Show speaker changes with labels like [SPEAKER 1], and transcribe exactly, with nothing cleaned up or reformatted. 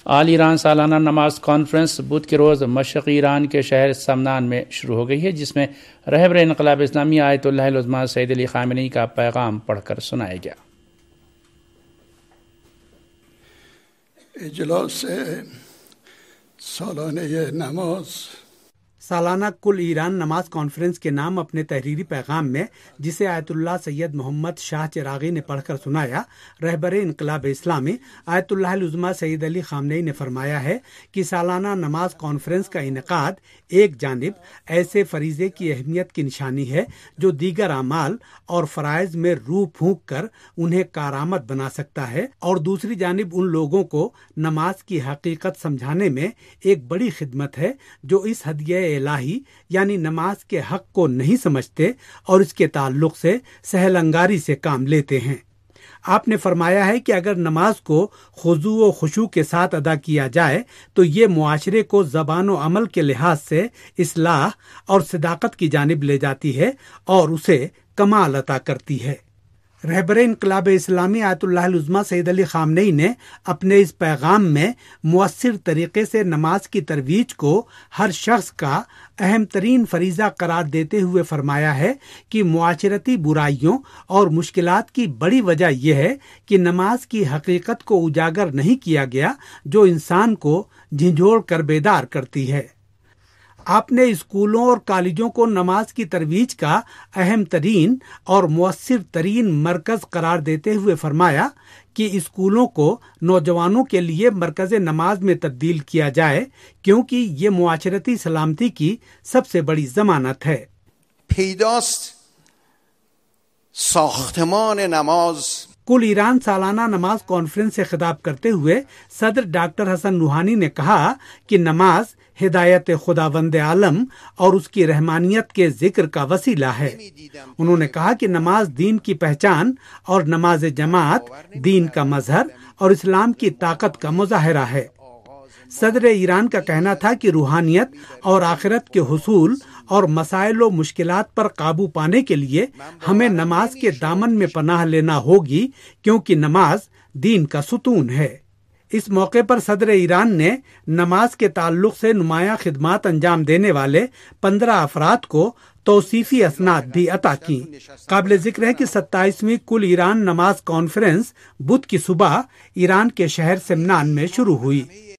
[SPEAKER 1] آل ایران سالانہ نماز کانفرنس بدھ کے روز مشرقی ایران کے شہر سمنان میں شروع ہو گئی ہے، جس میں رہبر انقلاب اسلامی آیت اللہ العظمیٰ سید علی خامنئی کا پیغام پڑھ کر سنایا گیا۔
[SPEAKER 2] اجلاس سالانہ نماز
[SPEAKER 3] سالانہ کل ایران نماز کانفرنس کے نام اپنے تحریری پیغام میں، جسے آیت اللہ سید محمد شاہ چراغی نے پڑھ کر سنایا، رہبر انقلاب اسلامی آیت اللہ العظمیٰ سید علی خامنئی نے فرمایا ہے کہ سالانہ نماز کانفرنس کا انعقاد ایک جانب ایسے فریضے کی اہمیت کی نشانی ہے جو دیگر اعمال اور فرائض میں روح پھونک کر انہیں کارآمد بنا سکتا ہے، اور دوسری جانب ان لوگوں کو نماز کی حقیقت سمجھانے میں ایک بڑی خدمت ہے جو اس ہدیہ الہی یعنی نماز کے حق کو نہیں سمجھتے اور اس کے تعلق سے سہل انگاری سے کام لیتے ہیں۔ آپ نے فرمایا ہے کہ اگر نماز کو خضوع و خشوع کے ساتھ ادا کیا جائے تو یہ معاشرے کو زبان و عمل کے لحاظ سے اصلاح اور صداقت کی جانب لے جاتی ہے اور اسے کمال عطا کرتی ہے۔ رہبر انقلاب اسلامی آیت اللہ العظمیٰ سید علی خامنئی نے اپنے اس پیغام میں مؤثر طریقے سے نماز کی ترویج کو ہر شخص کا اہم ترین فریضہ قرار دیتے ہوئے فرمایا ہے کہ معاشرتی برائیوں اور مشکلات کی بڑی وجہ یہ ہے کہ نماز کی حقیقت کو اجاگر نہیں کیا گیا جو انسان کو جھنجھوڑ کر بیدار کرتی ہے۔ آپ نے اسکولوں اور کالجوں کو نماز کی ترویج کا اہم ترین اور مؤثر ترین مرکز قرار دیتے ہوئے فرمایا کہ اسکولوں کو نوجوانوں کے لیے مرکز نماز میں تبدیل کیا جائے، کیونکہ یہ معاشرتی سلامتی کی سب سے بڑی ضمانت ہے۔
[SPEAKER 4] پیداست ساختمان نماز
[SPEAKER 3] کل ایران سالانہ نماز کانفرنس سے خطاب کرتے ہوئے صدر ڈاکٹر حسن روحانی نے کہا کہ نماز ہدایت خداوند عالم اور اس کی رحمانیت کے ذکر کا وسیلہ ہے۔ انہوں نے کہا کہ نماز دین کی پہچان اور نماز جماعت دین کا مظہر اور اسلام کی طاقت کا مظاہرہ ہے۔ صدر ایران کا کہنا تھا کہ روحانیت اور آخرت کے حصول اور مسائل و مشکلات پر قابو پانے کے لیے ہمیں نماز کے دامن میں پناہ لینا ہوگی، کیونکہ نماز دین کا ستون ہے۔ اس موقع پر صدر ایران نے نماز کے تعلق سے نمایاں خدمات انجام دینے والے پندرہ افراد کو توصیفی اسناد بھی عطا کی۔ قابل ذکر ہے کہ ستائیسویں کل ایران نماز کانفرنس بدھ کی صبح ایران کے شہر سمنان میں شروع ہوئی۔